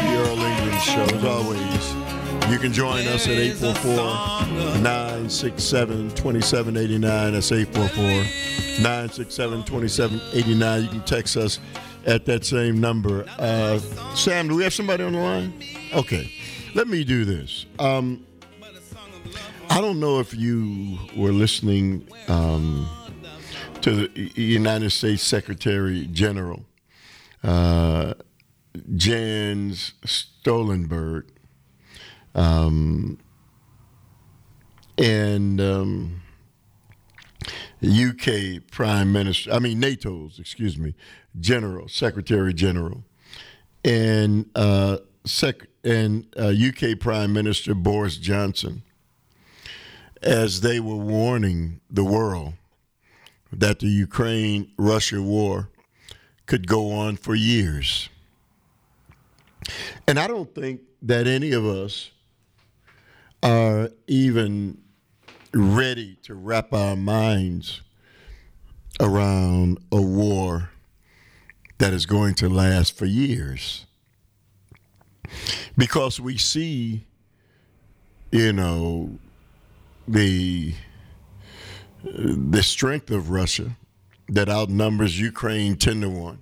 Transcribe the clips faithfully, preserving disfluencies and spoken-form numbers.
the Earl England Show. As always, you can join us at eight four four, nine six seven, two seven eight nine. That's eight four four, nine six seven, two seven eight nine. You can text us at that same number. Uh, Sam, do we have somebody on the line? Okay. Let me do this. Um, I don't know if you were listening um, to the United States Secretary General, uh, Jens Stoltenberg, um, and um, U K Prime Minister, I mean NATO's, excuse me, General, Secretary General, and uh, Sec- and uh, U K Prime Minister Boris Johnson, as they were warning the world that the Ukraine-Russia war could go on for years. And I don't think that any of us are even ready to wrap our minds around a war that is going to last for years. Because we see, you know, the the strength of Russia that outnumbers Ukraine ten to one.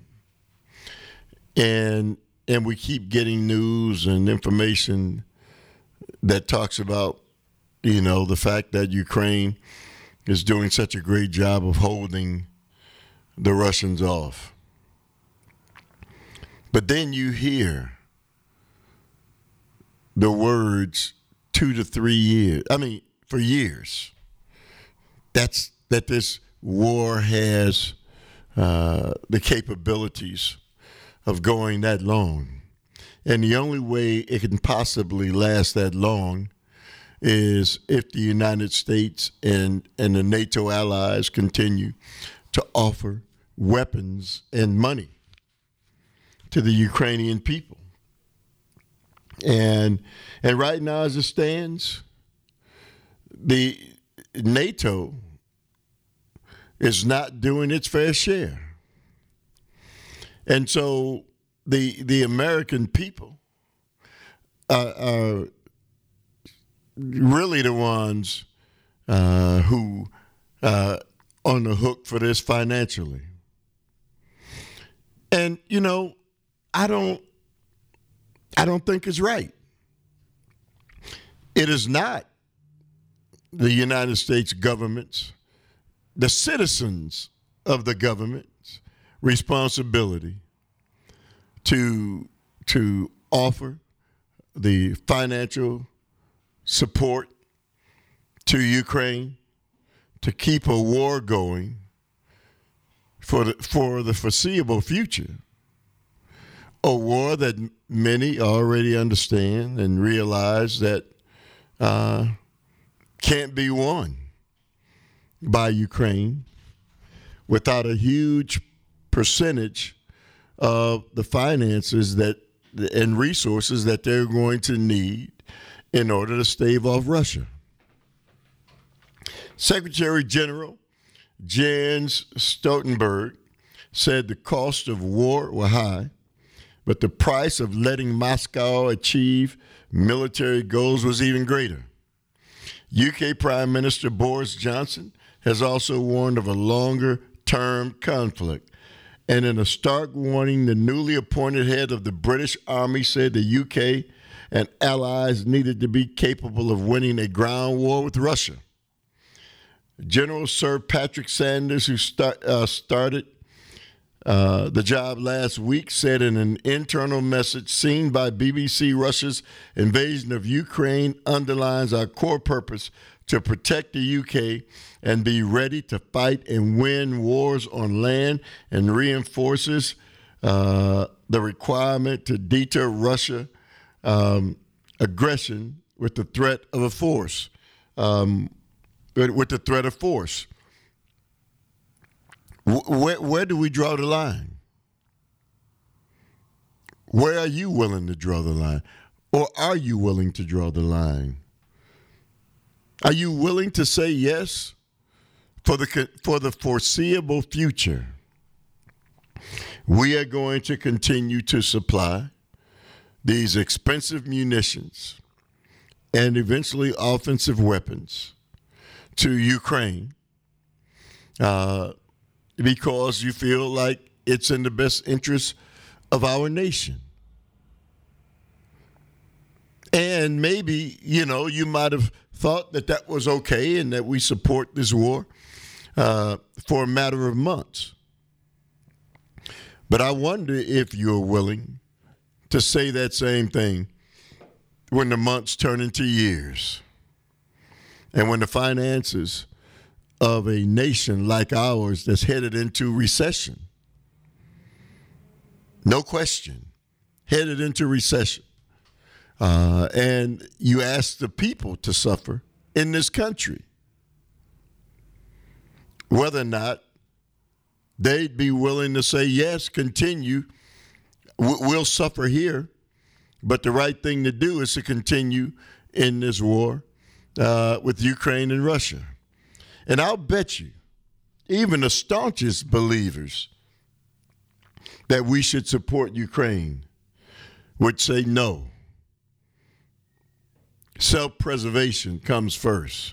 And and we keep getting news and information that talks about, you know, the fact that Ukraine is doing such a great job of holding the Russians off. But then you hear the words two to three years, I mean, for years, that's that this war has uh, the capabilities of going that long. And the only way it can possibly last that long is if the United States and, and the NATO allies continue to offer weapons and money to the Ukrainian people. And and right now, as it stands, the NATO is not doing its fair share. And so the the American people are, are really the ones uh, who are on the hook for this financially. And, you know, I don't I don't think it's right. It is not the United States government's, the citizens of the government's responsibility to, to offer the financial support to Ukraine to keep a war going for the, for the foreseeable future. A war that many already understand and realize that uh, can't be won by Ukraine without a huge percentage of the finances that and resources that they're going to need in order to stave off Russia. Secretary General Jens Stoltenberg said the cost of war were high, but the price of letting Moscow achieve military goals was even greater. U K Prime Minister Boris Johnson has also warned of a longer-term conflict. And in a stark warning, the newly appointed head of the British Army said the U K and allies needed to be capable of winning a ground war with Russia. General Sir Patrick Sanders, who start, uh, started Uh, the job last week, said in an internal message seen by B B C, Russia's invasion of Ukraine underlines our core purpose to protect the U K and be ready to fight and win wars on land, and reinforces uh, the requirement to deter Russia um, aggression with the threat of a force, um, with the threat of force. Where, where do we draw the line? Where are you willing to draw the line? Or are you willing to draw the line? Are you willing to say yes for the for the foreseeable future? We are going to continue to supply these expensive munitions and eventually offensive weapons to Ukraine uh, because you feel like it's in the best interest of our nation. And maybe, you know, you might have thought that that was okay and that we support this war uh, for a matter of months. But I wonder if you're willing to say that same thing when the months turn into years and when the finances of a nation like ours that's headed into recession, no question, headed into recession. Uh, and you ask the people to suffer in this country, whether or not they'd be willing to say, yes, continue, we'll suffer here, but the right thing to do is to continue in this war uh, with Ukraine and Russia. And I'll bet you, even the staunchest believers that we should support Ukraine would say no. Self-preservation comes first.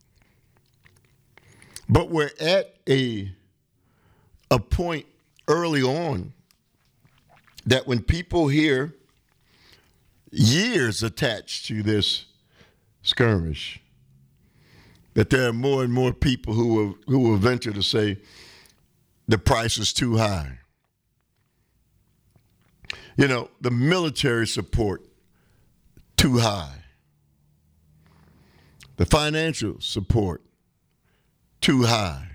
But we're at a, a point early on that when people hear years attached to this skirmish, that there are more and more people who will, who will venture to say the price is too high. You know, the military support, too high. The financial support, too high.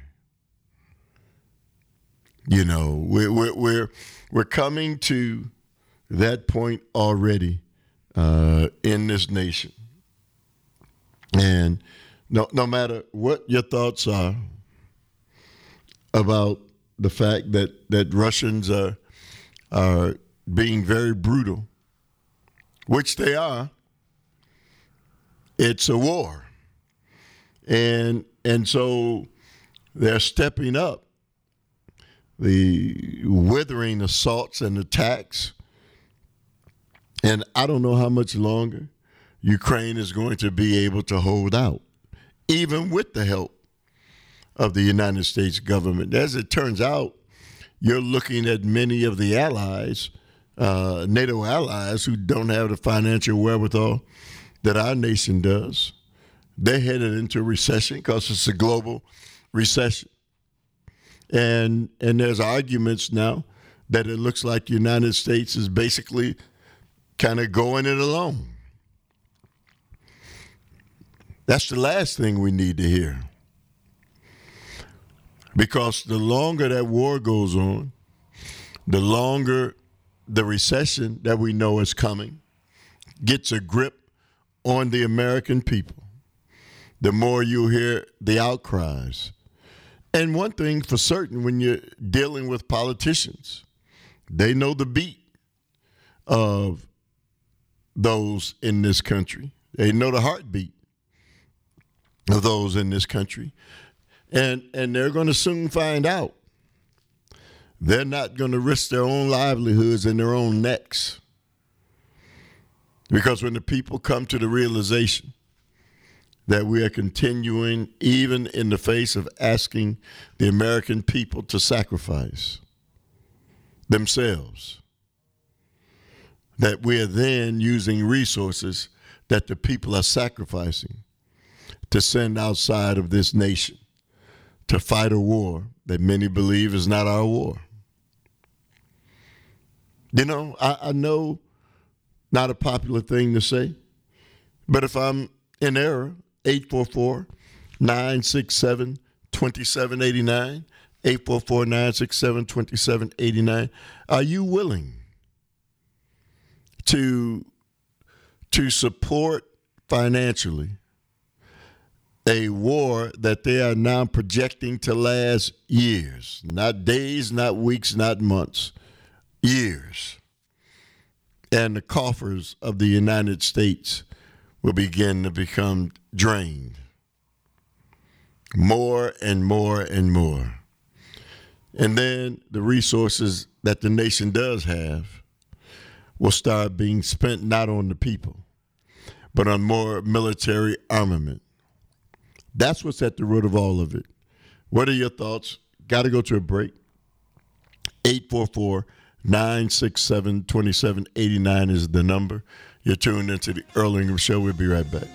You know, we're we're we're, we're coming to that point already uh, in this nation, and no no matter what your thoughts are about the fact that that Russians are are being very brutal, which they are, it's a war. And and so they're stepping up the withering assaults and attacks. And I don't know how much longer Ukraine is going to be able to hold out, even with the help of the United States government. As it turns out, you're looking at many of the allies, uh, NATO allies, who don't have the financial wherewithal that our nation does. They're headed into recession because it's a global recession. And and there's arguments now that it looks like the United States is basically kind of going it alone. That's the last thing we need to hear. Because the longer that war goes on, the longer the recession that we know is coming gets a grip on the American people, the more you hear the outcries. And one thing for certain, when you're dealing with politicians, they know the beat of those in this country. They know the heartbeat of those in this country. And and they're going to soon find out. They're not going to risk their own livelihoods and their own necks. Because when the people come to the realization that we are continuing, even in the face of asking the American people to sacrifice themselves, that we are then using resources that the people are sacrificing to send outside of this nation to fight a war that many believe is not our war. You know, I, I know not a popular thing to say, but if I'm in error, eight four four, nine six seven, two seven eight nine, eight four four, nine six seven, two seven eight nine. Are you willing to, to support financially a war that they are now projecting to last years, not days, not weeks, not months, years? And the coffers of the United States will begin to become drained more and more and more. And then the resources that the nation does have will start being spent not on the people, but on more military armament. That's what's at the root of all of it. What are your thoughts? Got to go to a break. eight four four, nine six seven, two seven eight nine is the number. You're tuned into the Earl Ingram Show. We'll be right back.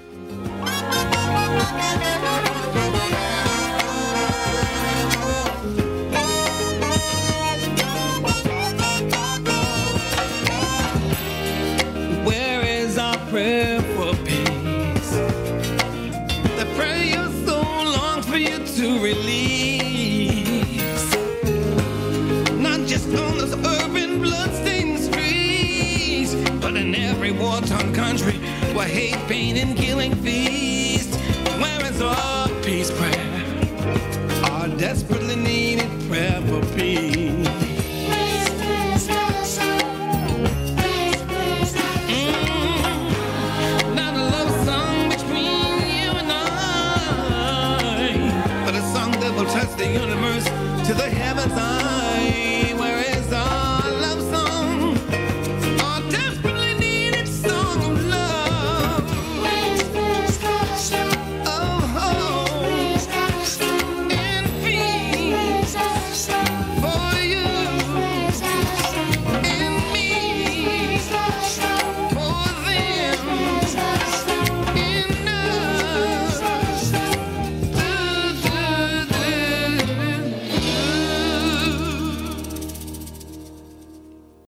Where is our prayer for peace? The prayer so long for you to release. Not just on those urban bloodstained streets, but in every war-torn country where hate, pain, and killing feast. Where is our peace prayer? Our desperately needed prayer for peace.